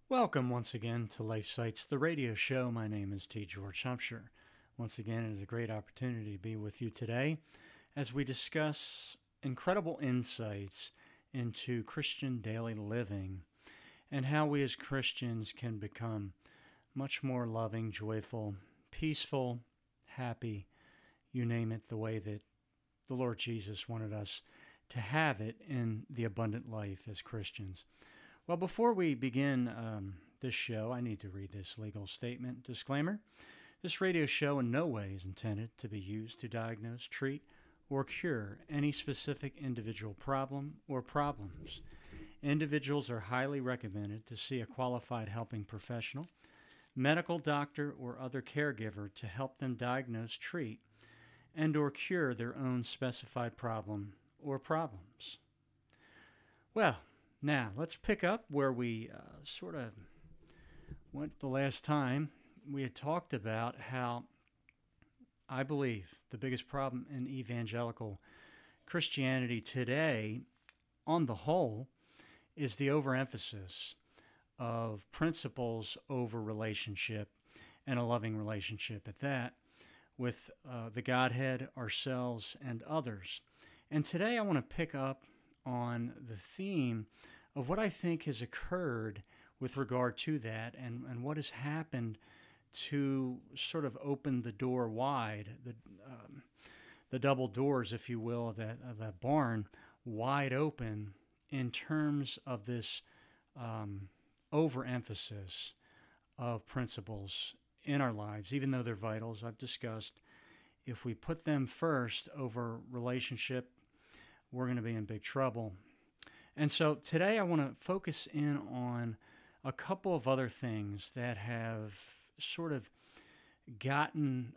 Welcome once again to Life Sites, the radio show. My name is T. George Hampshire. Once again, it is a great opportunity to be with you today as we discuss incredible insights into Christian daily living and how we as Christians can become much more loving, joyful, peaceful, happy, you name it, the way that the Lord Jesus wanted us to have it in the abundant life as Christians. Well, before we begin this show, I need to read this legal statement. Disclaimer: this radio show in no way is intended to be used to diagnose, treat, or cure any specific individual problem or problems. Individuals are highly recommended to see a qualified helping professional, medical doctor, or other caregiver to help them diagnose, treat, and or cure their own specified problem or problems. Well, now, let's pick up where we sort of went the last time. We had talked about how I believe the biggest problem in evangelical Christianity today, on the whole, is the overemphasis of principles over relationship, and a loving relationship at that, with the Godhead, ourselves, and others. And today I want to pick up on the theme of what I think has occurred with regard to that, and what has happened to sort of open the door wide, the double doors, if you will, of that barn wide open in terms of this overemphasis of principles in our lives, even though they're vital, as I've discussed. If we put them first over relationship, we're going to be in big trouble. And so today I want to focus in on a couple of other things that have sort of gotten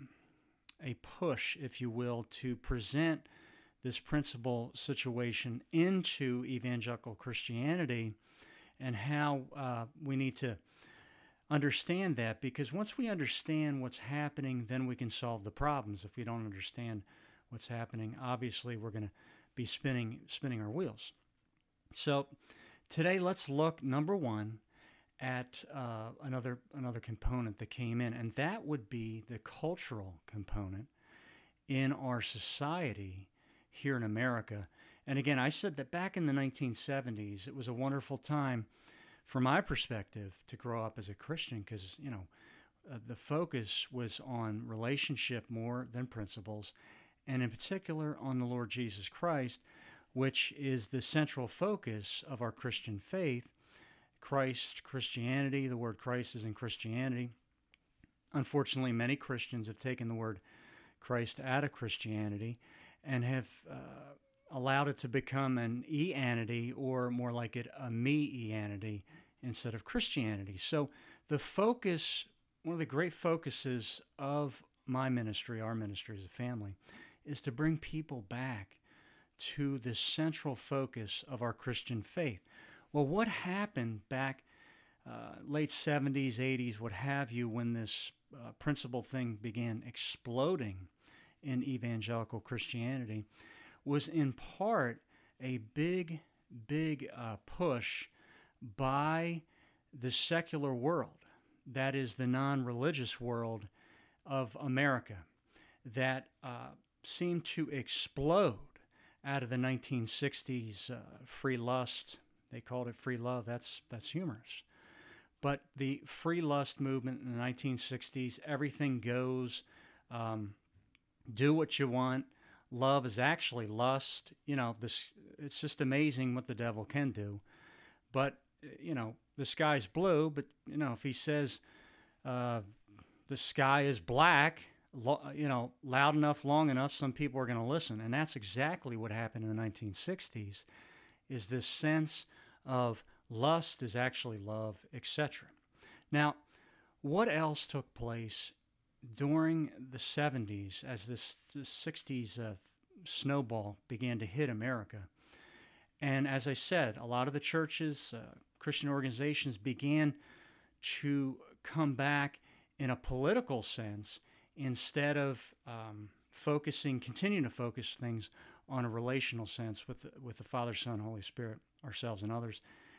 a push, if you will, to present this principle situation into evangelical Christianity, and how we need to understand that, because once we understand what's happening, then we can solve the problems. If we don't understand what's happening, obviously we're going to be spinning our wheels. So today let's look, number one, at another component that came in, and that would be the cultural component in our society here in America. And again, I said that back in the 1970s, it was a wonderful time from my perspective to grow up as a Christian, because, the focus was on relationship more than principles, and in particular on the Lord Jesus Christ, which is the central focus of our Christian faith. Christ, Christianity, the word Christ is in Christianity. Unfortunately, many Christians have taken the word Christ out of Christianity and have allowed it to become an E-anity, or more like it, a me-ianity, instead of Christianity. So the focus, one of the great focuses of my ministry, our ministry as a family, is to bring people back to the central focus of our Christian faith. Well, what happened back late 70s, 80s, what have you, when this principle thing began exploding in evangelical Christianity, was in part a big push by the secular world, that is the non-religious world of America, that seemed to explode out of the 1960s free lust. They called it free love. That's humorous. But the free lust movement in the 1960s, everything goes, do what you want. Love is actually lust. It's just amazing what the devil can do. But, the sky's blue, but, if he says the sky is black, loud enough, long enough, some people are going to listen. And that's exactly what happened in the 1960s, is this sense of lust is actually love, etc. Now, what else took place during the 70s as this 60s snowball began to hit America? And as I said, a lot of the churches, Christian organizations began to come back in a political sense, instead of continuing to focus things on a relational sense with the Father, Son, Holy Spirit, ourselves, and others.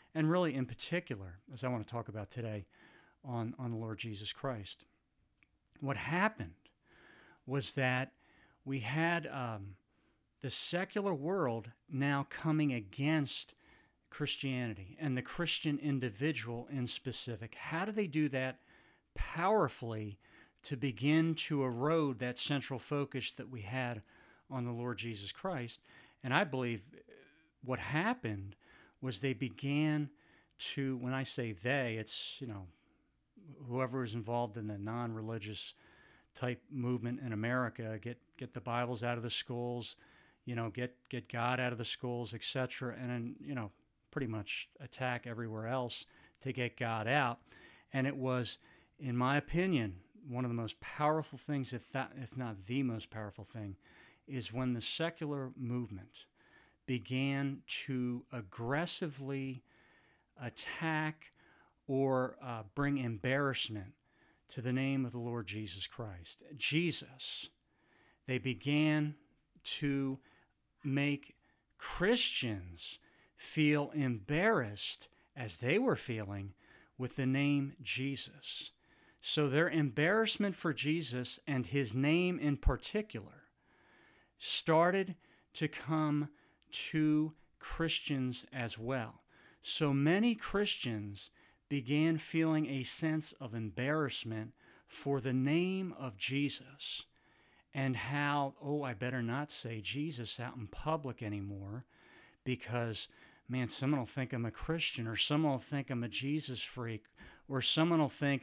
and really in particular, as I want to talk about today, on the Lord Jesus Christ. What happened was that we had the secular world now coming against Christianity and the Christian individual in specific. How do they do that powerfully to begin to erode that central focus that we had on the Lord Jesus Christ? And I believe what happened was they began to, when I say they, it's, whoever is involved in the non-religious type movement in America, get the Bibles out of the schools, get God out of the schools, etc., and then, pretty much attack everywhere else to get God out. And it was, in my opinion, one of the most powerful things, if not the most powerful thing, is when the secular movement began to aggressively attack or bring embarrassment to the name of the Lord Jesus Christ. Jesus. They began to make Christians feel embarrassed as they were feeling with the name Jesus. So their embarrassment for Jesus and his name in particular started to come to Christians as well. So many Christians began feeling a sense of embarrassment for the name of Jesus and how, I better not say Jesus out in public anymore because, man, someone will think I'm a Christian, or someone will think I'm a Jesus freak, or someone will think,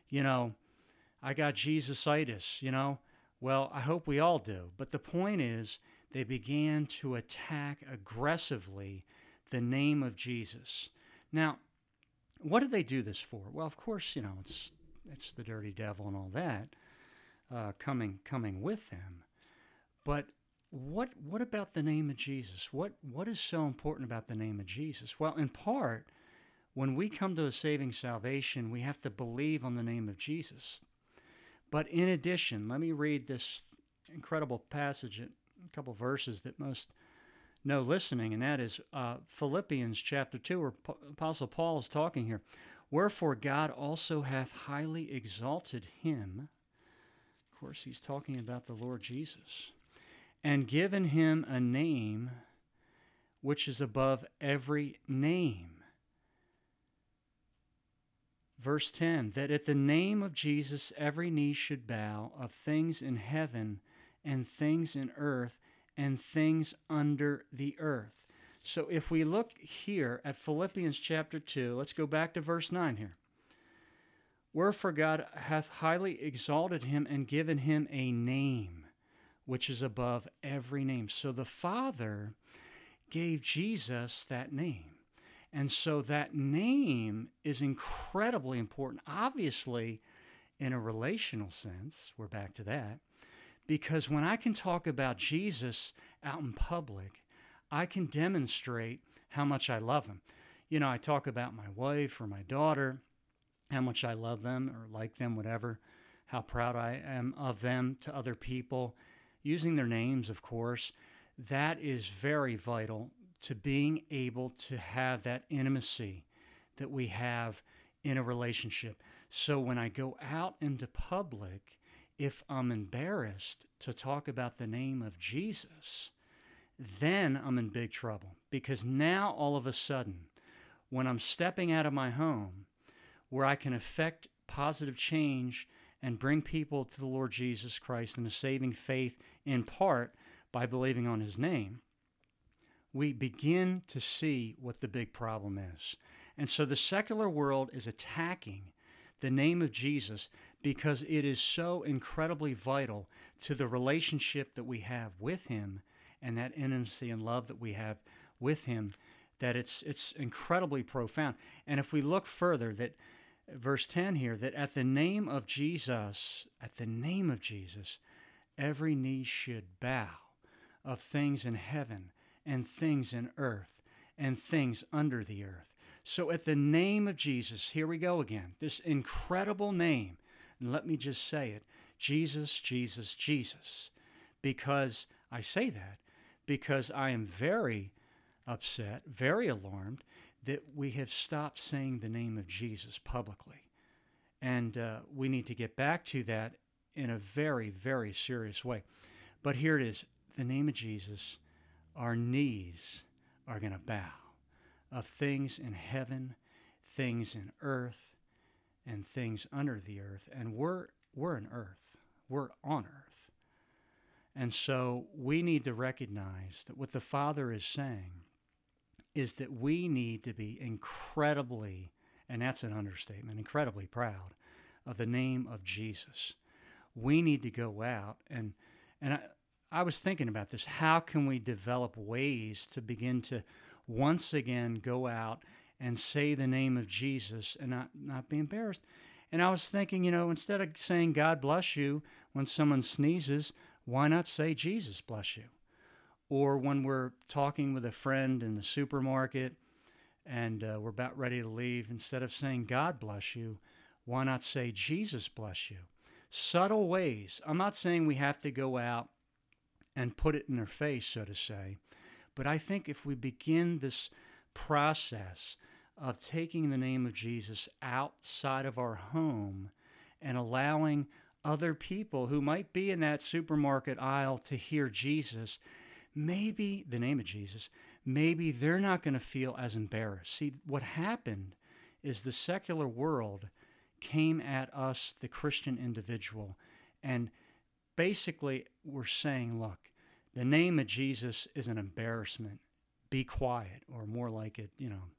I got Jesus-itis, Well, I hope we all do. But the point is, they began to attack aggressively the name of Jesus. Now, what did they do this for? Well, of course, it's the dirty devil and all that coming with them. But what about the name of Jesus? What is so important about the name of Jesus? Well, in part, when we come to a saving salvation, we have to believe on the name of Jesus. But in addition, let me read this incredible passage, a couple verses that most know listening, and that is Philippians chapter 2, where Apostle Paul is talking here. Wherefore God also hath highly exalted him. Of course, he's talking about the Lord Jesus. And given him a name which is above every name. Verse 10, that at the name of Jesus every knee should bow, of things in heaven and things in earth and things under the earth. So if we look here at Philippians chapter 2, let's go back to verse 9 here. Wherefore God hath highly exalted him and given him a name which is above every name. So the Father gave Jesus that name. And so that name is incredibly important, obviously, in a relational sense. We're back to that. Because when I can talk about Jesus out in public, I can demonstrate how much I love him. I talk about my wife or my daughter, how much I love them or like them, whatever, how proud I am of them to other people, using their names, of course. That is very vital to being able to have that intimacy that we have in a relationship. So when I go out into public, if I'm embarrassed to talk about the name of Jesus, then I'm in big trouble. Because now all of a sudden, when I'm stepping out of my home, where I can affect positive change and bring people to the Lord Jesus Christ and a saving faith in part by believing on his name, we begin to see what the big problem is. And so the secular world is attacking the name of Jesus because it is so incredibly vital to the relationship that we have with him and that intimacy and love that we have with him, that it's incredibly profound. And if we look further, that verse 10 here, that at the name of Jesus, every knee should bow, of things in heaven and things in earth and things under the earth. So at the name of Jesus, here we go again, this incredible name, and let me just say it, Jesus, Jesus, Jesus. Because I say that, because I am very upset, very alarmed, that we have stopped saying the name of Jesus publicly. And we need to get back to that in a very, very serious way. But here it is. The name of Jesus, our knees are going to bow, of things in heaven, things in earth, and things under the earth. And we're in earth. We're on earth. And so we need to recognize that what the Father is saying is that we need to be incredibly, and that's an understatement, incredibly proud of the name of Jesus. We need to go out, and I was thinking about this. How can we develop ways to begin to once again go out and say the name of Jesus and not be embarrassed? And I was thinking, instead of saying God bless you when someone sneezes, why not say Jesus bless you? Or when we're talking with a friend in the supermarket and we're about ready to leave, instead of saying God bless you, why not say Jesus bless you? Subtle ways. I'm not saying we have to go out and put it in their face, so to say, but I think if we begin this process of taking the name of Jesus outside of our home and allowing other people who might be in that supermarket aisle to hear Jesus, maybe the name of Jesus, maybe they're not going to feel as embarrassed. See, what happened is the secular world came at us, the Christian individual, and basically we're saying, look, the name of Jesus is an embarrassment. Be quiet, or more like it,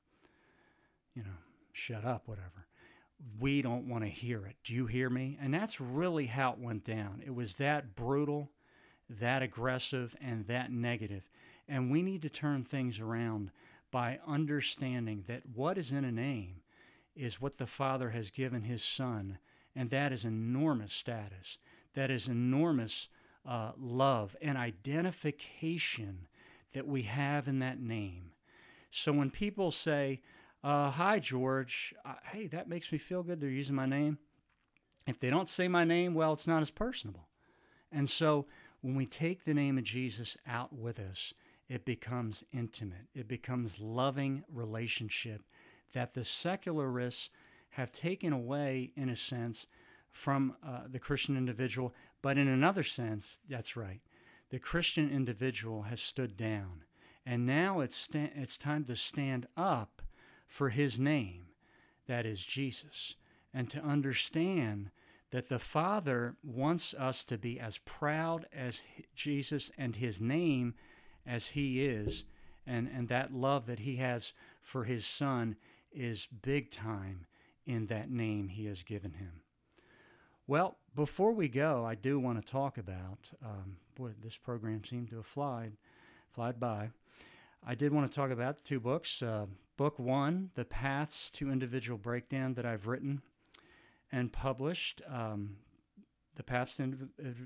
shut up, whatever. We don't want to hear it. Do you hear me? And that's really how it went down. It was that brutal, that aggressive, and that negative. And we need to turn things around by understanding that what is in a name is what the Father has given his Son, and that is enormous status. That is enormous love and identification that we have in that name. So when people say, hi, George, hey, that makes me feel good. They're using my name. If they don't say my name, well, it's not as personable. And so when we take the name of Jesus out with us, it becomes intimate. It becomes loving relationship that the secularists have taken away, in a sense, from the Christian individual. But in another sense, that's right. The Christian individual has stood down. And now it's time to stand up for his name, that is Jesus, and to understand that the Father wants us to be as proud as Jesus and his name as he is, and that love that he has for his Son is big time in that name he has given him. Well, before we go, I do want to talk about, this program seemed to have flied by. I did want to talk about 2 books. Book 1, The Paths to Individual Breakdown, that I've written and published. The Paths to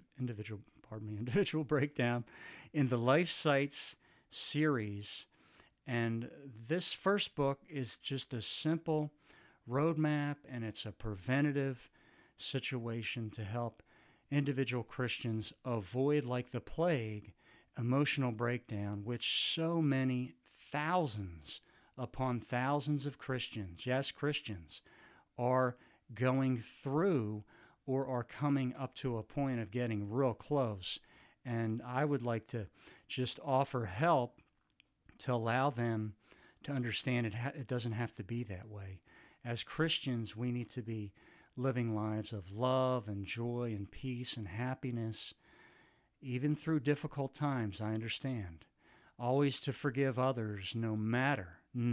Individual Breakdown in the Life Sites series. And this first book is just a simple roadmap, and it's a preventative situation to help individual Christians avoid, like the plague, emotional breakdown, which so many thousands upon thousands of Christians, yes, Christians, are going through or are coming up to a point of getting real close. And I would like to just offer help to allow them to understand it doesn't have to be that way. As Christians, we need to be living lives of love and joy and peace and happiness, even through difficult times, I understand. Always to forgive others, no matter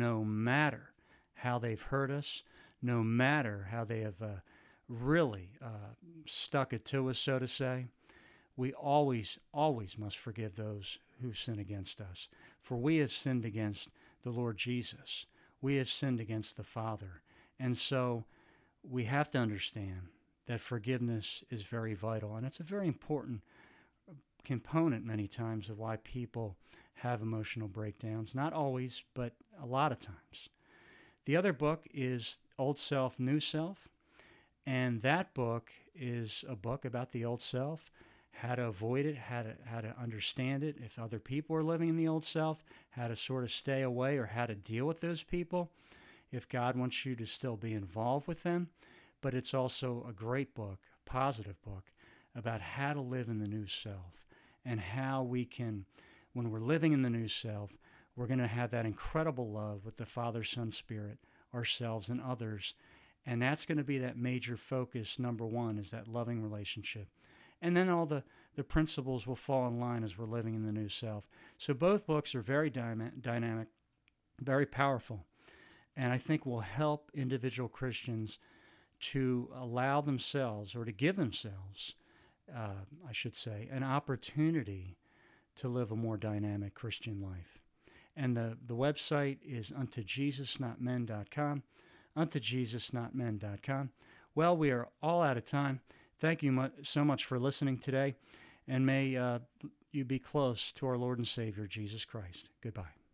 how they've hurt us, no matter how they have really stuck it to us, so to say. We always must forgive those who sin against us. For we have sinned against the Lord Jesus. We have sinned against the Father. And so we have to understand that forgiveness is very vital. And it's a very important component many times of why people have emotional breakdowns. Not always, but a lot of times. The other book is Old Self, New Self. And that book is a book about the old self, how to avoid it, how to understand it, if other people are living in the old self, how to sort of stay away or how to deal with those people, if God wants you to still be involved with them. But it's also a great book, a positive book, about how to live in the new self and how we can, when we're living in the new self, we're going to have that incredible love with the Father, Son, Spirit, ourselves, and others. And that's going to be that major focus. Number one is that loving relationship. And then all the principles will fall in line as we're living in the new self. So both books are very dynamic, very powerful, and I think will help individual Christians to allow themselves, or to give themselves, I should say, an opportunity to live a more dynamic Christian life. And the website is untojesusnotmen.com, untojesusnotmen.com. Well, we are all out of time. Thank you so much for listening today, and may you be close to our Lord and Savior, Jesus Christ. Goodbye.